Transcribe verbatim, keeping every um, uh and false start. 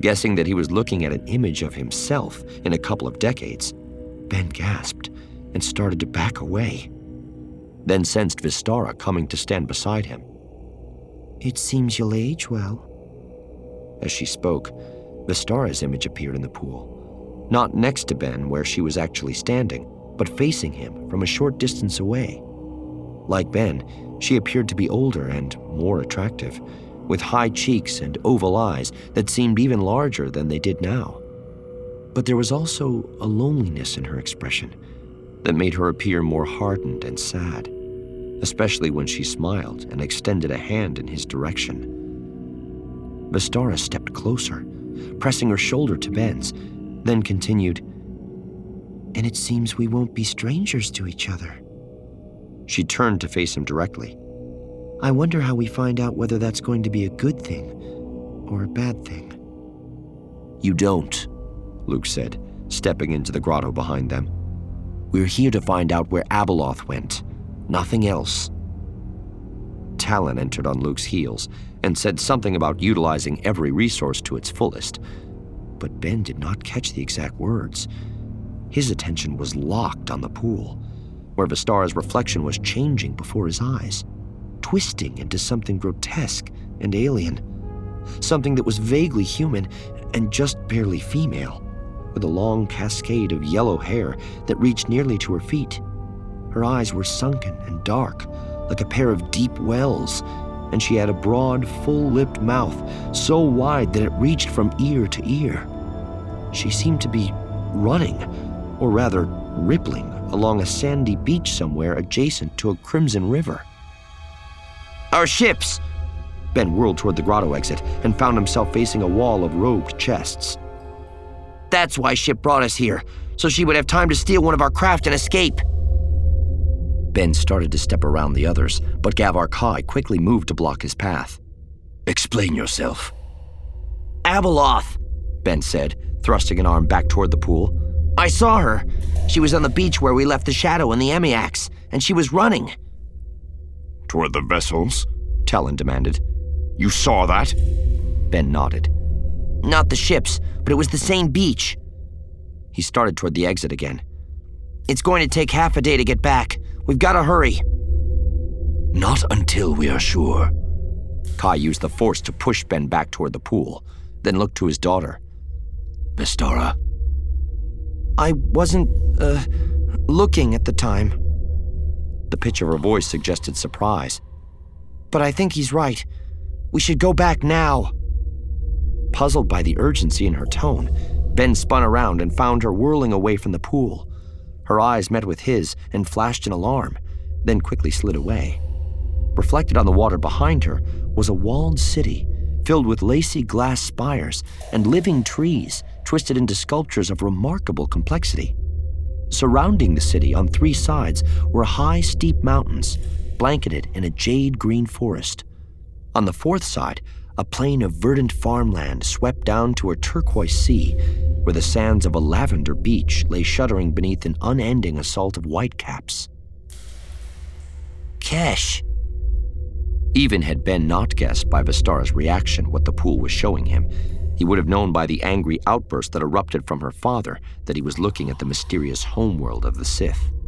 Guessing that he was looking at an image of himself in a couple of decades, Ben gasped and started to back away, then sensed Vistara coming to stand beside him. "It seems you'll age well." As she spoke, Vistara's image appeared in the pool, not next to Ben where she was actually standing, but facing him from a short distance away. Like Ben, she appeared to be older and more attractive, with high cheeks and oval eyes that seemed even larger than they did now. But there was also a loneliness in her expression that made her appear more hardened and sad, especially when she smiled and extended a hand in his direction. Vistara stepped closer, pressing her shoulder to Ben's, then continued, "And it seems we won't be strangers to each other." She turned to face him directly. "I wonder how we find out whether that's going to be a good thing or a bad thing." "You don't," Luke said, stepping into the grotto behind them. "We're here to find out where Abeloth went, nothing else." Talon entered on Luke's heels and said something about utilizing every resource to its fullest, but Ben did not catch the exact words. His attention was locked on the pool, where Vistara's reflection was changing before his eyes, twisting into something grotesque and alien, something that was vaguely human and just barely female, with a long cascade of yellow hair that reached nearly to her feet. Her eyes were sunken and dark, like a pair of deep wells, and she had a broad, full-lipped mouth so wide that it reached from ear to ear. She seemed to be running, or rather rippling, along a sandy beach somewhere adjacent to a crimson river. "Our ships!" Ben whirled toward the grotto exit and found himself facing a wall of robed chests. "That's why Ship brought us here, so she would have time to steal one of our craft and escape." Ben started to step around the others, but Gavar Kai quickly moved to block his path. "Explain yourself." "Abeloth," Ben said, thrusting an arm back toward the pool. "I saw her. She was on the beach where we left the Shadow and the Emiacs, and she was running." "Toward the vessels?" Talon demanded. "You saw that?" Ben nodded. "Not the ships, but it was the same beach." He started toward the exit again. "It's going to take half a day to get back. We've got to hurry." "Not until we are sure." Kai used the force to push Ben back toward the pool, then looked to his daughter. "Vistara?" "I wasn't, uh, looking at the time." The pitch of her voice suggested surprise. "But I think he's right. We should go back now." Puzzled by the urgency in her tone, Ben spun around and found her whirling away from the pool. Her eyes met with his and flashed in alarm, then quickly slid away. Reflected on the water behind her was a walled city filled with lacy glass spires and living trees twisted into sculptures of remarkable complexity. Surrounding the city on three sides were high, steep mountains, blanketed in a jade-green forest. On the fourth side, a plain of verdant farmland swept down to a turquoise sea, where the sands of a lavender beach lay shuddering beneath an unending assault of whitecaps. Kesh. Even had Ben not guessed by Vistara's reaction what the pool was showing him, he would have known by the angry outburst that erupted from her father that he was looking at the mysterious homeworld of the Sith.